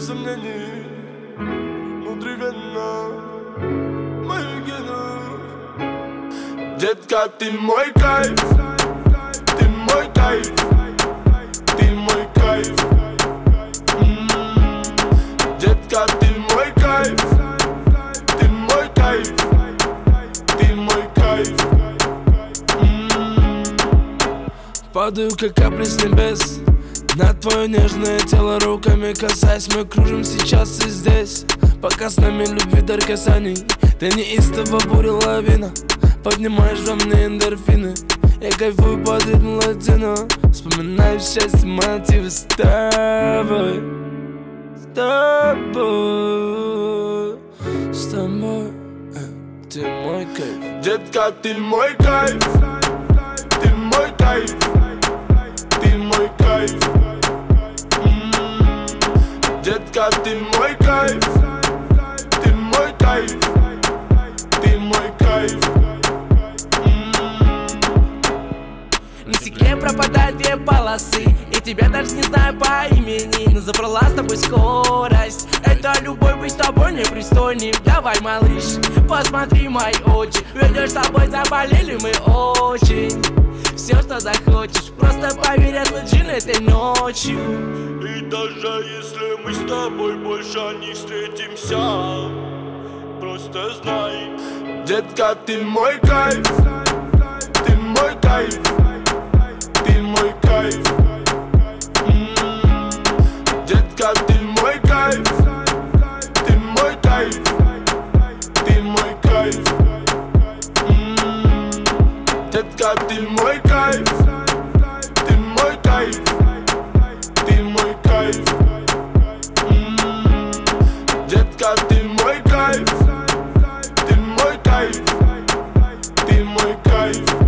сомнений внутривенно мои гены. Детка, ты мой кайф, ты мой кайф, ты мой кайф. Детка, ты мой кайф, ты мой кайф, ты мой кайф. Падаю, как капли с небес на твое нежное тело, руками касаясь. Мы кружим сейчас и здесь, пока с нами любви дар касаний. Ты неистово буря лавина, поднимаешь во мне эндорфины. Я кайфую под ритм латино, вспоминаю счастье, мотивы с тобой. С тобой, с тобой, ты мой кайф. Детка, ты мой кайф, ты мой кайф, ты мой кайф. Детка, ты мой кайф, ты мой кайф, ты мой кайф. На стекле пропадают две полосы, и тебя даже не знаю по имени, но забрала с тобой скорость. Это любовь, быть с тобой непристойным. Давай, малыш, посмотри мои очи, ведь с тобой заболели мы очень. Все, что захочешь, просто поверь, отложи этой ночью. И даже если мы с тобой больше не встретимся, просто знай, детка, ты мой кайф, ты мой кайф, ты мой кайф. Детка, ты мой кайф, ты мой кайф, ты мой кайф. Детка, ты мой кайф, ты мой кайф, ты мой кайф. Детка, ты мой кайф, ты мой кайф, ты мой кайф.